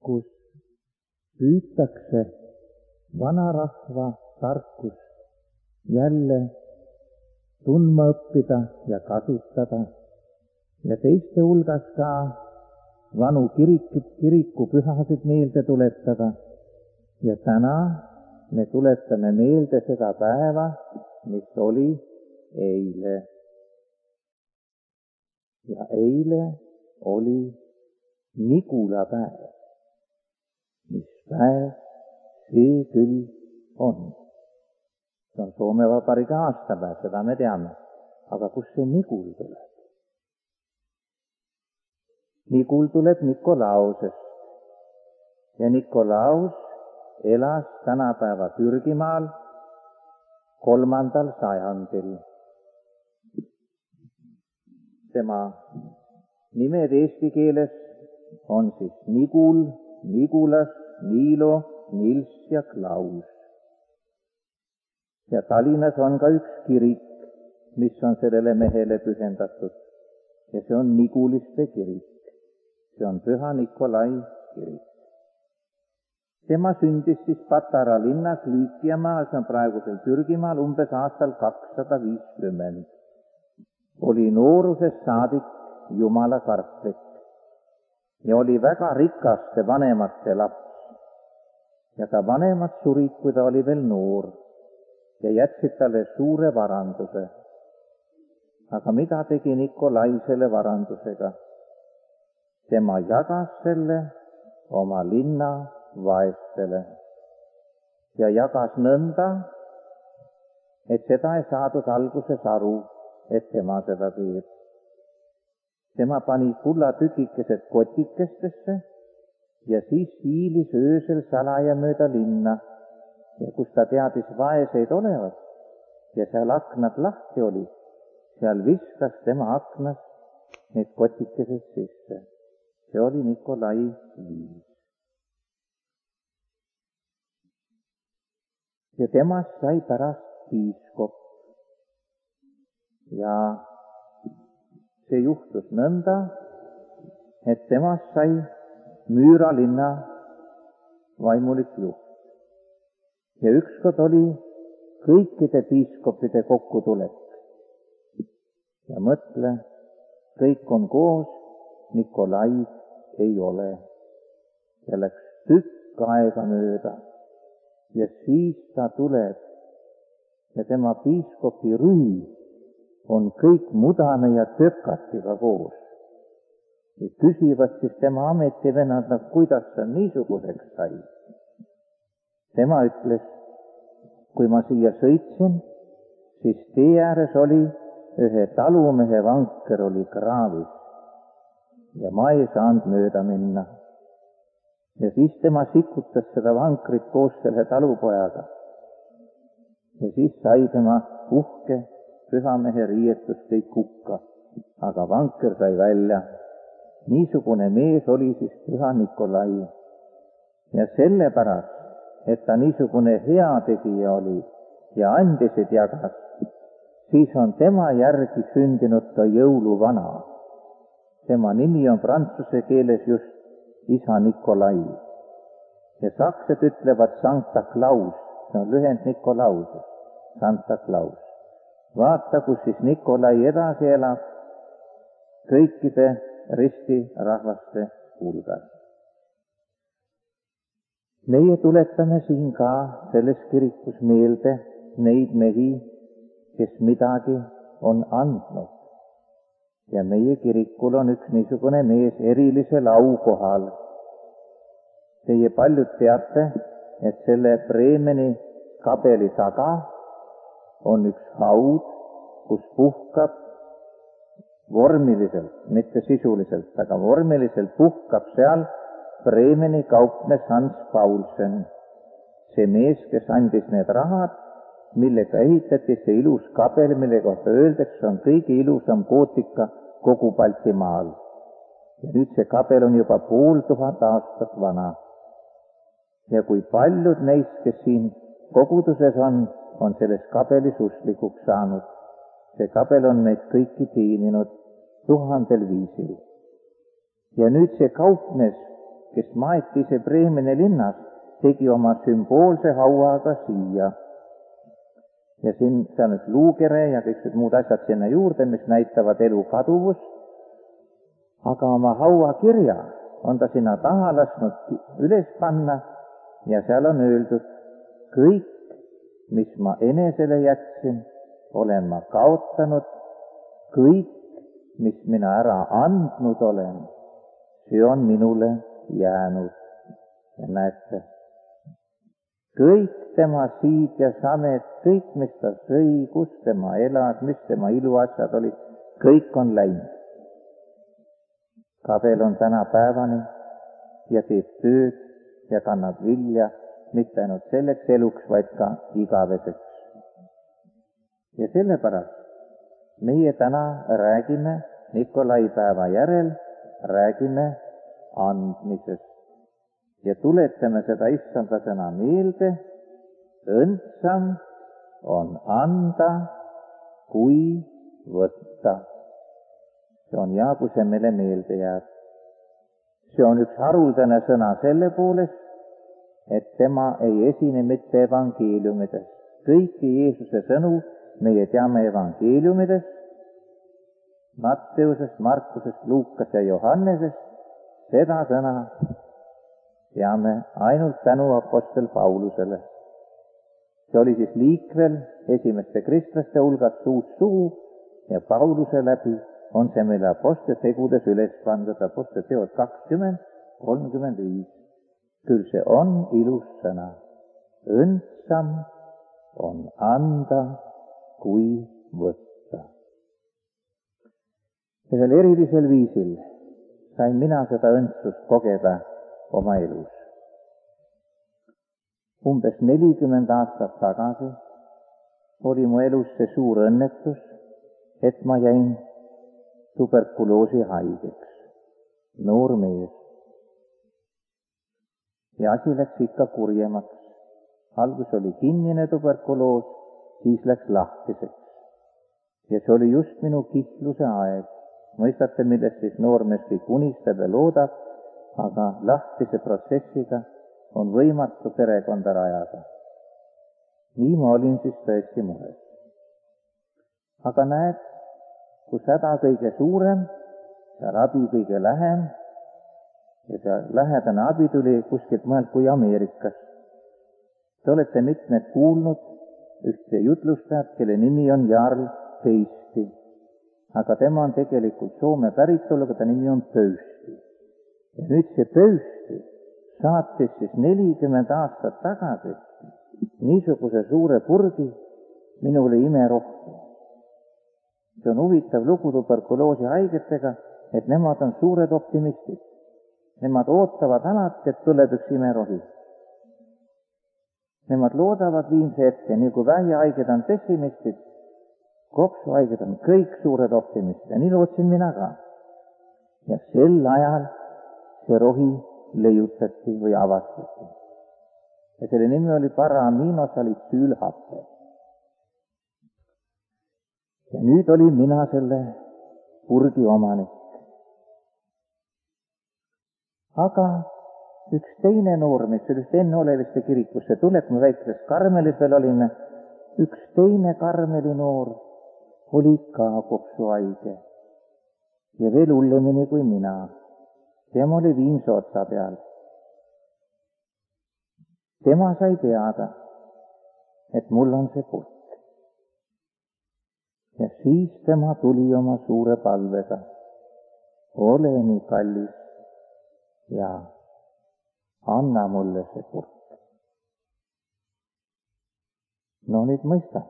kus püütakse vanarahva tarkus jälle tundma õppida ja kasutada ja teiste hulgas ka vanu kirikupühasid meelde tuletada. Ja täna me tuletame meelde seda päeva, mis oli eile. Ja eile oli Nigula päev. Mis päev see küll on? See on Soome Vabariigi aastapäev, seda me teame. Aga kust see Nigul tuleb? Nigul tuleb Nikolausest. Ja Nikolaus elas tänapäeva Türgimaal 3. sajandil. Tema nimed eesti keeles on siis Nigul, Nigulas, Niilo, Nils ja Klaus. Ja Tallinnas on ka üks kirik, mis on sellele mehele pühendatud. Ja see on Niguliste kirik. See on Püha Nikolai kirik. Tema sündis siis Patara linnas Lüükiamaal, see on praegusel Türgimaal, umbes aastal 250. Oli noorusest saadik jumalakartlik ja oli väga rikaste vanemate laps. Ja ta vanemad surid, kui ta oli veel noor ja jätsid talle suure varanduse. Aga mida tegi Nikolai selle varandusega? Tema jagas selle oma linna vaestele ja jagas nõnda, et seda ei saadud alguses aru, et tema seda teeb. Tema pani kullatükikesed kotikestesse ja siis hiilis öösel salaja mööda linna, ja kus ta teadis vaeseid olevat ja seal aknad lahti oli, seal viskas tema aknast need kotikesed sisse. See oli Nikolai viis. Ja temast sai pärast piiskop. Ja see juhtus nõnda, et temast sai Müüra linna vaimulik juht. Ja ükskord oli kõikide piiskopide kokkutulek. Ja mõtle, kõik on koos, Nikolai ei ole. Ja läks tükk aega mööda. Ja siis ta tuleb ja tema piiskopi rüü on kõik mudane ja tökatiga koos. Ja küsivad siis tema ametivennad, kuidas ta niisuguseks sai. Tema ütles, kui ma siia sõitsin, siis tee ääres oli ühe talumehe vanker oli kraavis ja ma ei saanud mööda minna. Ja siis tema sikutas seda vankrit koos selle talupojaga. Ja siis sai tema uhke pühamehe riietus kõik hukka, aga vanker sai välja. Niisugune mees oli siis Püha Nikolai. Ja sellepärast, et ta niisugune heategija oli ja andisid jagas, siis on tema järgi sündinud ka jõuluvana. Tema nimi on prantsuse keeles just isa Nikolai. Ja saksed ütlevad Santa Claus, see on lühend Nikolaus, Santa Claus. Vaata, kus siis Nikolai edasi elab kõikide ristirahvaste hulgas. Meie tuletame siin ka selles kirikus meelde neid mehi, kes midagi on andnud. Ja meie kirikul on üks niisugune mees erilisel aukohal. Teie paljud teate, et selle Bremeni kabeli taga on üks haud, kus puhkab vormiliselt, mitte sisuliselt, aga vormiliselt puhkab seal Bremeni kaupmees Hans Paulsen. See mees, kes andis need rahad, millega ehitati see ilus kabel, mille kohta öeldakse, on kõige ilusam gootika kogu Baltimaal. Ja nüüd see kabel on juba 500 aastat vana. Ja kui paljud neist, kes siin koguduses on selles kabelis usklikuks saanud. See kabel on meid kõiki teeninud 1000 viisil. Ja nüüd see kaupmees kes maeti ise Bremeni linnas, tegi oma sümboolse haua ka siia. Ja siin on üks luukere ja kõik muud asjad sinna juurde, mis näitavad elu kaduvust. Aga oma hauakirja on ta sinna taha lasknud üles panna ja seal on öeldud, kõik, mis ma enesele jätsin, olen ma kaotanud, kõik, mis mina ära andnud olen, see on minule jäänud. Ja näete, kõik tema siid ja samed, kõik, mis ta sõi, kus tema elas, mis tema iluasjad olid, kõik on läinud. Kabel on tänapäevani ja teeb tööd ja kannab vilja, mitte ainult selleks eluks, vaid ka igaveseks. Ja sellepärast meie täna räägime Nikolai päeva järel, räägime andmisest. Ja tuletame seda issanda sõna meelde, õndsam on anda kui võtta. See on hea, kui see meile meelde jääb. See on üks haruldane sõna selle poolest, et tema ei esine mitte evangeeliumides. Kõiki Jeesuse sõnu meie teame evangeeliumides, Matteusest, Markusest, Luukas ja Johannesest. Seda sõna teame ainult tänu apostel Paulusele. See oli siis liikvel esimeste kristlaste hulgas suust suhu ja Pauluse läbi on see meile apostel tegudes üles pandud, apostel teod 20:35. Küll see on ilus sõna. Õndsam on anda kui võtta. Ja veel erilisel viisil sain mina seda õndsust kogeda oma elus. Umbes 40 aastat tagasi oli mu elus see suur õnnetus, et ma jäin tuberkuloosi haigeks. Noor mees. Ja asi läks ikka kurjemaks. Algus oli kinnine tuberkuloos, siis läks lahtiseks. Ja see oli just minu kihluse aeg. Mõistate, millest siis noormees kõik unistab ja loodab, aga lahtise protsessiga on võimatu perekonda rajada. Nii ma olin siis tõesti mures. Aga näed, kus häda kõige suurem, seal abi kõige lähem ja see lähedane abi tuli kuskilt mujalt kui Ameerikas. Te olete mitmed kuulnud ühte jutlustajat, kelle nimi on Jarl Peisti. Aga tema on tegelikult Soome päritoluga, ta nimi on Pöysti. Ja nüüd see Pöysti saatis siis 40 aastat tagasi niisuguse suure purgi minule imerohtu. See on huvitav lugu tuberkuloosi haigetega, et nemad on suured optimistid. Nemad ootavad alati, et tuleb üks imerohi. Nemad loodavad viimse hetke, nii kui vähihaiged on pessimistid, kopsuhaiged on kõik suured optimistid ja nii lootsin mina ka. Ja sel ajal see rohi leiutati või avastati. Ja selle nimi oli paraaminosalitsüülhappe. Ja nüüd olin mina selle purgi omanik. Aga üks teine noormees, sellest enneoleviste kirikusse tuleb, kui me väikses Karmelis veel olime, üks teine Karmeli noor oli ka kopsuhaige ja veel hullemini kui mina. Tema oli viimse otsa peal. Tema sai teada, et mul on see purk. Ja siis tema tuli oma suure palvega. Ole nii kallis ja anna mulle see purk. No nüüd mõista.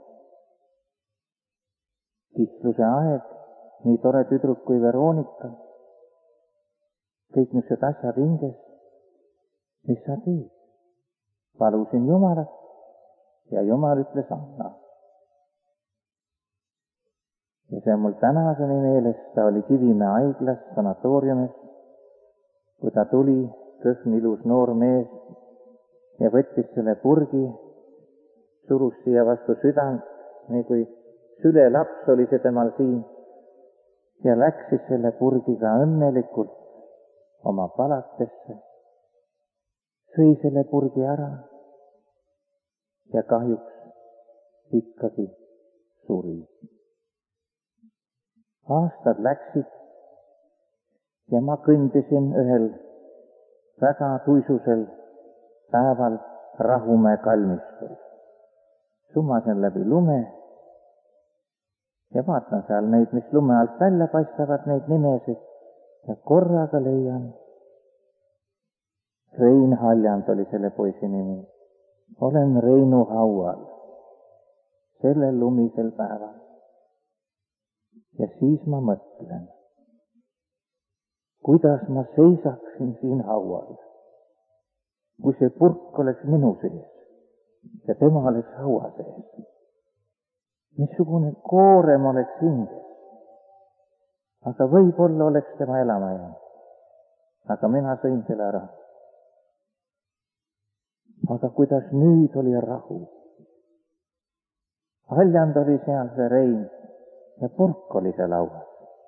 Kihluse aeg, nii tore tüdruk kui Veronika, kõik niisugused asjad hinges. Mis sa teed? Palusin Jumalat ja Jumal ütles anna. Ja see on mul tänaseni meeles, ta oli Kivimäe haiglas, sanatooriumis, kui ta tuli, kõhn ilus noor mees ja võttis selle purgi, surus siia vastu südant, nii kui sülelaps oli see temal siin ja läks siis selle purgiga õnnelikult oma palatesse sõi selle purgi ära ja kahjuks ikkagi suri. Aastad läksid ja ma kõndisin ühel väga tuisusel päeval Rahumäe kalmistul. Sumasin läbi lume ja vaatan seal neid, mis lume alt välja paistavad, neid nimesid, ja korraga leian. Rein Haljand oli selle poisi nimi. Olen Reinu haual sellel lumisel päeval. Ja siis ma mõtlen, kuidas ma seisaksin siin haual, kui see purk oleks minu sees ja tema oleks haua sees. Missugune koorem oleks hinges. Aga võib-olla oleks tema elama jäänud. Aga mina sõin selle ära. Aga kuidas nüüd oli rahu. Haljand oli seal see Rein ja purk oli seal lauas.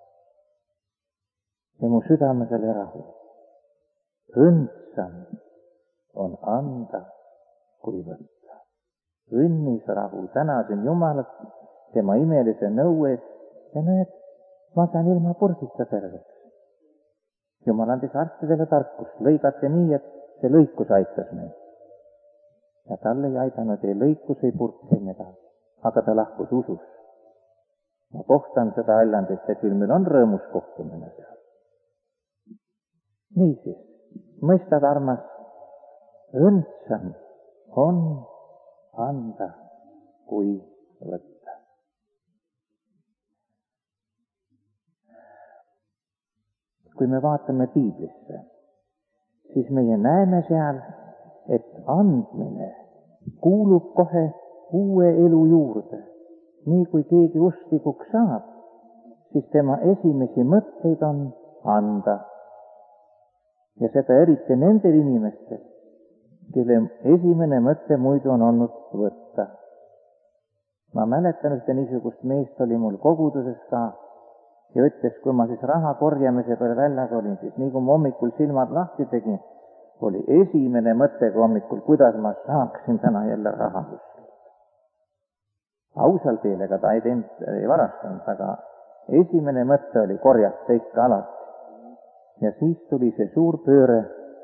Ja mu südames oli rahu. Õndsam on anda kui võtta. Õnnis rahu. Tänasin Jumalat tema imelise nõu eest ja näed, ma saan ilma purgita terveks. Jumal andis arstidele tarkust, lõigati nii, et see lõikus aitas meid. Ja talle ei aidanud ei lõikus, ei purk, ei midagi. Aga ta lahkus usus. Ma kohtan seda Haljandit, et küll meil on rõõmus kohtumine seal. Niisiis, mõistad, armas, õndsam on anda kui võtta. Kui me vaatame Piiblisse, siis meie näeme seal, et andmine kuulub kohe uue elu juurde. Nii kui keegi usklikuks saab, siis tema esimesi mõtteid on anda. Ja seda eriti nendel inimestel, kelle esimene mõte muidu on olnud võtta. Ma mäletan, ühte niisugust meest oli mul koguduses ka ja ütles, kui ma siis raha korjamise peale väljas olin, siis nii kui ma hommikul silmad lahti tegin, oli esimene mõte hommikul, kuidas ma saaksin täna jälle raha kuskilt. Ausalt teile, ega ta ei varastanud, aga esimene mõte oli korjata ikka alati. Ja siis tuli see suur pööre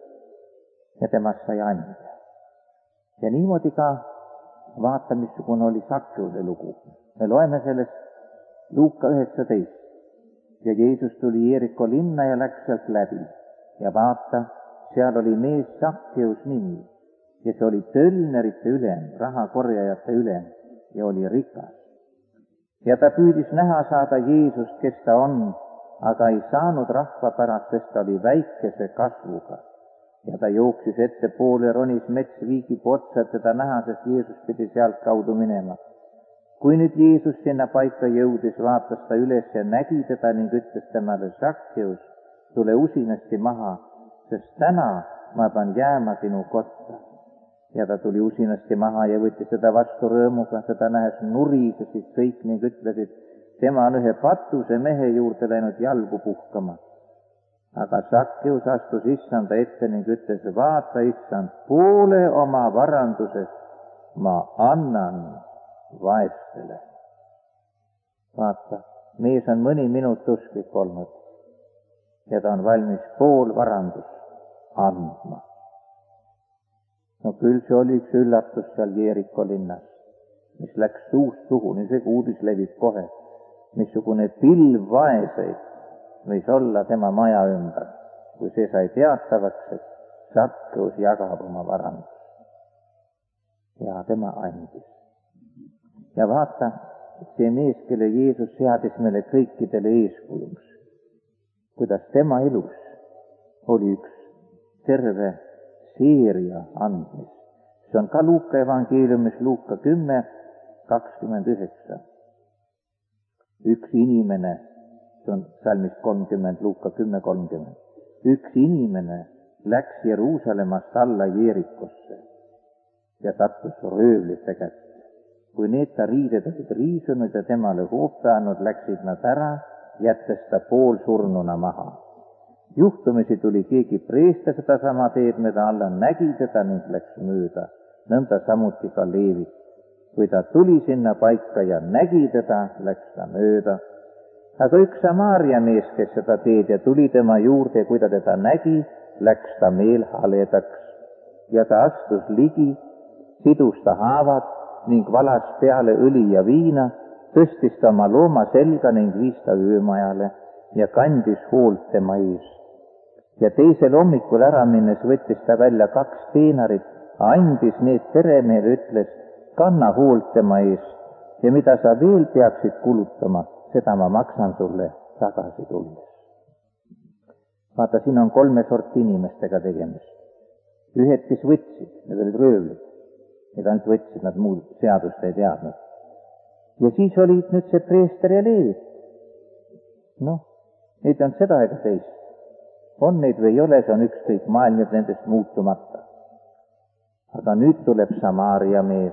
ja temast sai anda. Ja niimoodi ka vaata, missugune oli Sakkeuse lugu. Me loeme sellest Luuka 19. Ja Jeesus tuli Jeeriko linna ja läks sealt läbi. Ja vaata, seal oli mees Sakkeus nimi. Ja see oli tölnerite ülem, rahakorjajate ülem ja oli rikas. Ja ta püüdis näha saada Jeesust, kes ta on, aga ei saanud rahva pärast, sest ta oli väikese kasvuga. Ja ta jooksis ettepoole, ronis metsviigipu otsa, et teda näha, sest Jeesus pidi sealt kaudu minema. Kui nüüd Jeesus sinna paika jõudis, vaatas ta üles ja nägi teda ning ütles temale, Sakkeus, tule usinasti maha, sest täna ma pean jääma sinu kotta. Ja ta tuli usinasti maha ja võttis seda vastu rõõmuga, seda nähes nurisesid kõik ning ütlesid, tema on ühe patuse mehe juurde läinud jalgu puhkama. Aga Sakkeus astus issanda ette ning ütles, vaata issand, poole oma varandusest ma annan vaestele. Vaata, mees on mõni minut usklik olnud ja ta on valmis pool varandust andma. No küll see oli üks üllatus seal Jeeriko linnas, mis läks suust suhu, nii see uudis levib kohe. Missugune pilv vaeseid võis olla tema maja ümber, kui see sai teatavaks, et Sakkeus jagab oma varandust. Ja tema andis. Ja vaata, see mees, kelle Jeesus seadis meile kõikidele eeskujuks, kuidas tema elus oli üks terve seeria andmist. See on ka Luuka evangeeliumis Luuka 10:29. Üks inimene, see on salmis 30, Luuka 10:30. Üks inimene läks Jeruusalemmast alla Jeerikosse ja sattus röövlite kätte. Kui need ta riided olid riisunud ja temale hoope andnud, läksid nad ära, jättes ta poolsurnuna maha. Juhtumisi tuli keegi preester sedasama teed mööda alla, nägi teda ning läks mööda. Nõnda samuti ka Leevi. Kui ta tuli sinna paika ja nägi teda, läks ta mööda. Aga üks Samaaria mees, kes seda teed ja tuli tema juurde, kui ta teda nägi, läks ta meelhaledaks. Ja ta astus ligi, sidus ta haavad ning valas peale õli ja viina, tõstis ta oma looma selga ning viis ta öömajale ja kandis hoolt tema ees. Ja teisel hommikul ära minnes võttis ta välja 2 teenarit, andis need peremehele, ütles, kanna hoolt tema ees ja mida sa veel peaksid kulutama, seda ma maksan sulle tagasi tulles. Vaata, siin on 3 sorti inimestega tegemist. Ühed, kes võtsid, need olid röövlid. Need ainult võtsid, nad muud seadust ei teadnud. Ja siis olid nüüd see preester ja Leevi. Neid on seda ega teist. On neid või ei ole, see on ükskõik, maailm jääb nendest muutumata. Aga nüüd tuleb Samaaria mees.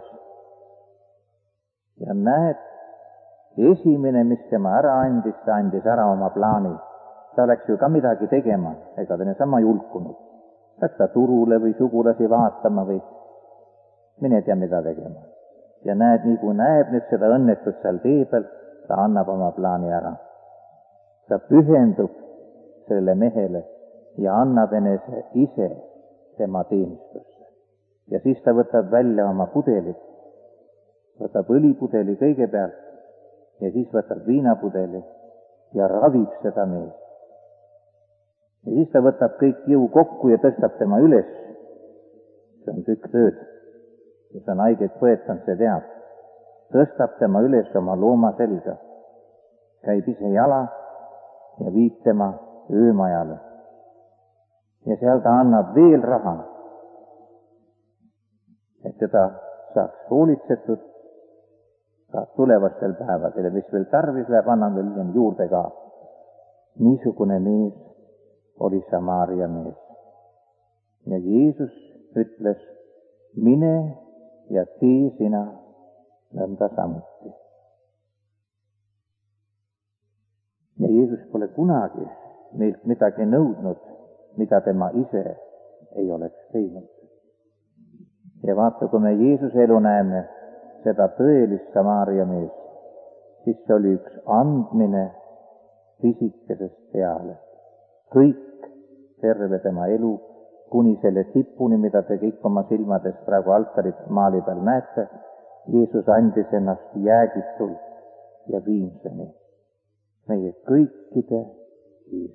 Ja näed, esimene, mis tema ära andis, ta andis ära oma plaani. Ta läks ju ka midagi tegema, ega ta niisama julkunud. Läks ta turule või sugulasi vaatama või mine tea mida tegema. Ja näed, nii kui näeb nüüd seda õnnetust seal tee peal, ta annab oma plaani ära. Ta pühendub sellele mehele ja annab enese ise tema teenistusse. Ja siis ta võtab välja oma pudelit, võtab õlipudeli kõigepealt ja siis võtab viinapudeli ja ravib seda meest. Ja siis ta võtab kõik jõu kokku ja tõstab tema üles. See on tükk tööd. Kes on haiget põetanud, see teab. Tõstab tema üles oma looma selga. Käib ise jala ja viib tema öömajale. Ja seal ta annab veel raha, et teda saaks hoolitsetud ka tulevastel päevadel ja mis veel tarvis läheb, annan veel juurde ka. Niisugune mees oli Samaaria mees. Ja Jeesus ütles, mine ja tee sina nõnda samuti. Ja Jeesus pole kunagi meilt midagi nõudnud, mida tema ise ei oleks teinud. Ja vaata, kui me Jeesuse elu näeme, seda tõelist Samaaria mees, siis see oli üks andmine pisikesest peale. Kõik, terve tema elu, kuni selle tipuni, mida te kõik oma silmades praegu altarit maali peal näete, Jeesus andis ennast jäägitult ja viimseni meie kõikide ees.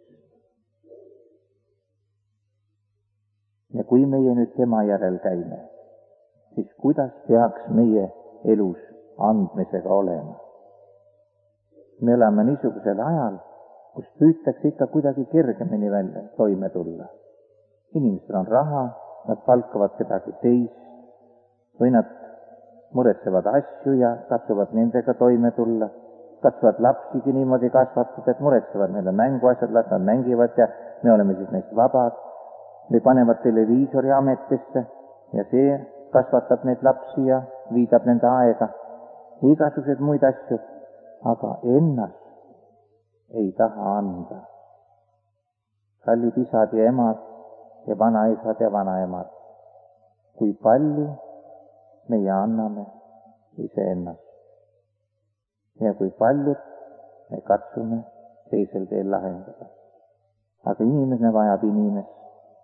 Ja kui meie nüüd tema järel käime, siis kuidas peaks meie elus andmisega olema? Me elame niisugusel ajal, kus püütakse ikka kuidagi kergemini välja toime tulla. Inimestel on raha, nad palkavad kedagi teist või nad muretsevad asju ja katsuvad nendega toime tulla. Katsuvad lapsigi niimoodi kasvatada, et muretsevad neile mänguasjad, las nad mängivad ja me oleme siis neist vabad. Või panevad televiisori ametisse ja see kasvatab neid lapsi ja viidab nende aega. Igasugused muid asju, aga ennast ei taha anda. Kallid isad ja emad ja vanaisad ja vanaemad, kui palju meie anname iseennast ja kui paljud me katsume teisel teel lahendada. Aga inimene vajab inimest.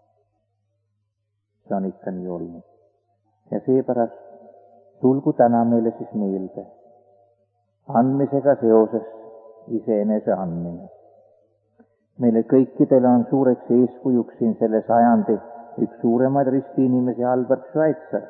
See on ikka nii olnud. Ja seepärast tulgu täna meile siis meelde andmisega seoses iseenese andmine. Meile kõikidele on suureks eeskujuks siin selle sajandi üks suuremaid ristiinimesi Albert Schweitzer,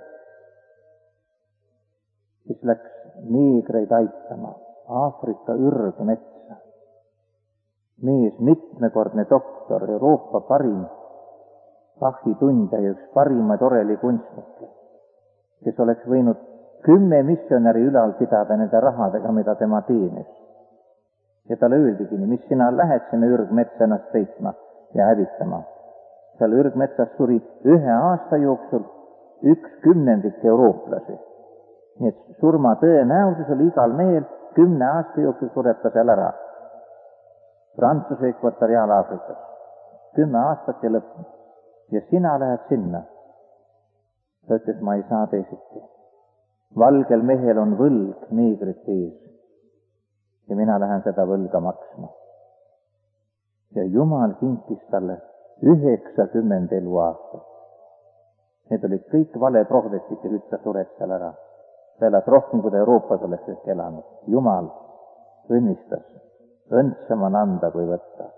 kes läks neegreid aitama Aafrika ürgmetsa. Mees, mitmekordne doktor, Euroopa parim Bachi-tundja ja üks parimaid orelikunstnikke, kes oleks võinud 10 missionäri ülal pidada nende rahadega, mida tema teenis. Ja talle öeldigi nii, mis sina lähed sinna ürgmetsa ennast peitma ja hävitama. Seal ürgmetsas suri 1 aasta jooksul 1/10 eurooplasi. Nii et surma tõenäosus oli igal mehel 10 aasta jooksul sureb ta seal ära. Prantsuse Ekvatoriaal-Aafrikas. 10 aastat ja lõpp. Ja sina lähed sinna. Ta ütles, ma ei saa teisiti. Valgel mehel on võlg neegrite ees. Ja mina lähen seda võlga maksma. Ja Jumal kinkis talle 90 eluaastat. Need olid kõik valeprohvetid ja nüüd ta sured seal ära. Ta elas rohkem, kui ta Euroopas oleks ehk elanud. Jumal õnnistas. Õndsam on anda, kui võtta.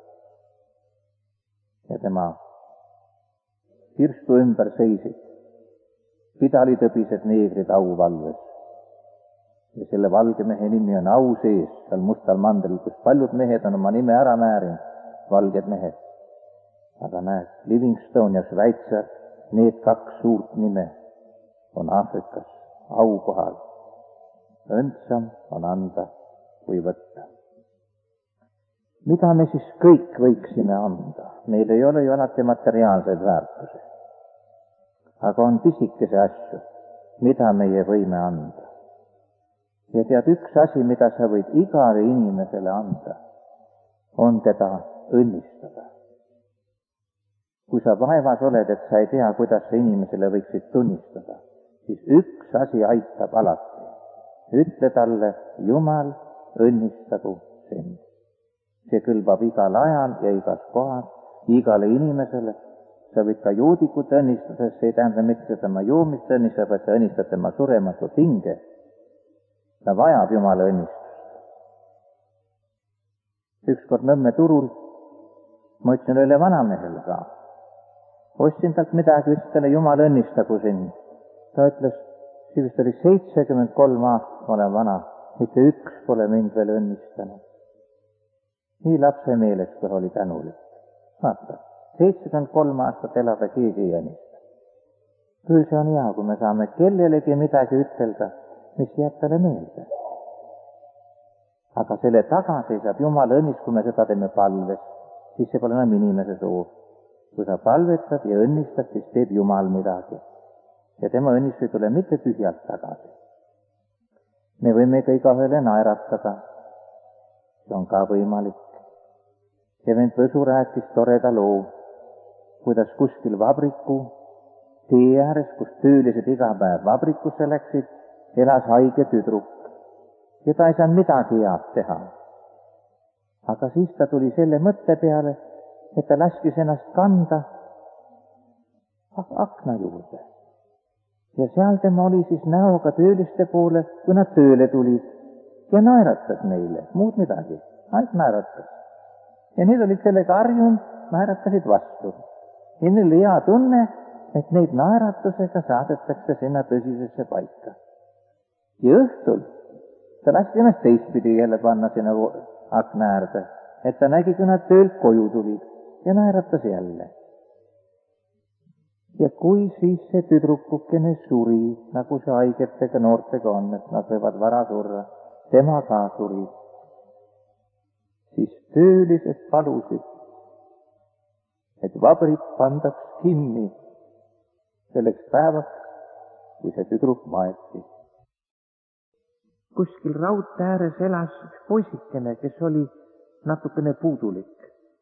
Ja tema kirstu ümber seisid. Pidalitõbised neegrid auvalves. Ja selle valge mehe nimi on au sees, seal mustal mandril, kus paljud mehed on oma nime ära määrinud, valged mehed. Aga näed, Livingstone ja Schweitzer, need 2 suurt nime on Aafrikas aukohal. Õndsam on anda, kui võtta. Mida me siis kõik võiksime anda? Meil ei ole ju alati materiaalseid väärtusi. Aga on pisikese asju, mida meie võime anda. Ja tead, üks asi, mida sa võid igale inimesele anda, on teda õnnistada. Kui sa vaevas oled, et sa ei tea, kuidas sa inimesele võiksid tunnistada, siis üks asi aitab alati. Ütle talle, Jumal õnnistagu sind. See kõlbab igal ajal ja igas kohas, igale inimesele. Sa võid ka juudikut õnnistada, see ei tähenda mitte tema juumist õnnistada, vaid sa õnnistad tema surematut hinge. Ta vajab Jumala õnnistust. Ükskord Nõmme turul, ma ütlesin üle vanamehele ka. Ostsin talt midagi, ütles talle, Jumal õnnistagu sind. Ta ütles, see vist oli 73 aastat, ma olen vana, mitte üks pole mind veel õnnistanud. Nii lapse meelest, kui oli tänulik. Vaata, 73 aastat elada keegi ei õnnista. Küll see on hea, kui me saame kellelegi midagi ütelda, mis jääb talle meelde. Aga selle taga seisab Jumala õnnis, kui me seda teeme palves, siis see pole enam inimese soov. Kui sa palvetad ja õnnistad, siis teeb Jumal midagi. Ja tema õnnis ei tule mitte tühjalt tagasi. Me võime ka igaühele naeratada. See on ka võimalik. Ja vend Võsu rääkis toreda loo, kuidas kuskil vabriku tee ääres, kus töölised iga päev vabrikusse läksid, elas haige tüdruk. Ja ta ei saanud midagi head teha. Aga siis ta tuli selle mõtte peale, et ta laskis ennast kanda akna juurde. Ja seal tema oli siis näoga tööliste poole, kui nad tööle tulid. Ja naeratas neile, muud midagi, ainult naeratas. Ja need olid sellega harjunud, naeratasid vastu. Ja neil oli hea tunne, et neid naeratusega saadetakse sinna tõsisesse paika. Ja õhtul ta lasti ennast teistpidi jälle panna sinna akna äärde, et ta nägi, kui nad töölt koju tulid ja naeratas jälle. Ja kui siis see tüdrukukene suri, nagu see haigetega noortega on, et nad võivad vara surra, tema ka suri, siis töölised palusid, et vabrik pandaks kinni selleks päevaks, kui see tüdruk maeti. Kuskil raudtee ääres elas üks poisikene, kes oli natukene puudulik.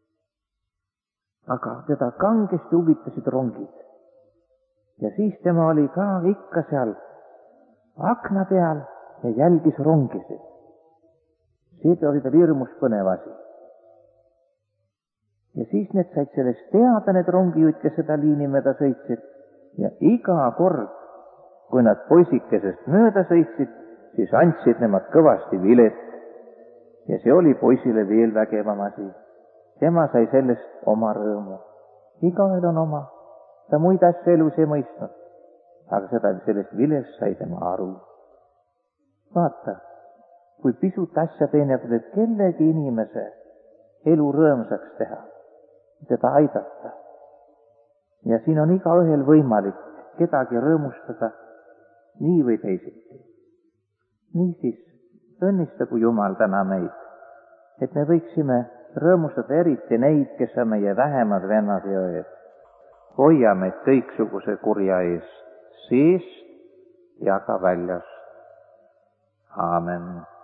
Aga teda kangesti huvitasid rongid. Ja siis tema oli ka ikka seal akna peal ja jälgis rongisid. See oli tal hirmus põnev asi. Ja siis need said sellest teada, need rongijuhid, kes seda liini mööda sõitsid. Ja iga kord, kui nad poisikesest mööda sõitsid, siis andsid nemad kõvasti vilet. Ja see oli poisile veel vägevam asi. Tema sai sellest oma rõõmu. Igaühel on oma. Ta muid asju elus ei mõistnud. Aga sellest vilest sai tema aru. Vaata, kui pisut asja teinekord, et kellegi inimese elu rõõmsaks teha, teda aidata. Ja siin on igaühel võimalik kedagi rõõmustada nii või teisiti. Niisiis, õnnistagu Jumal täna meid, et me võiksime rõõmustada eriti neid, kes on meie vähemad vennad ja õed. Hoia meid kõiksuguse kurja eest, seest ja ka väljast. Aamen.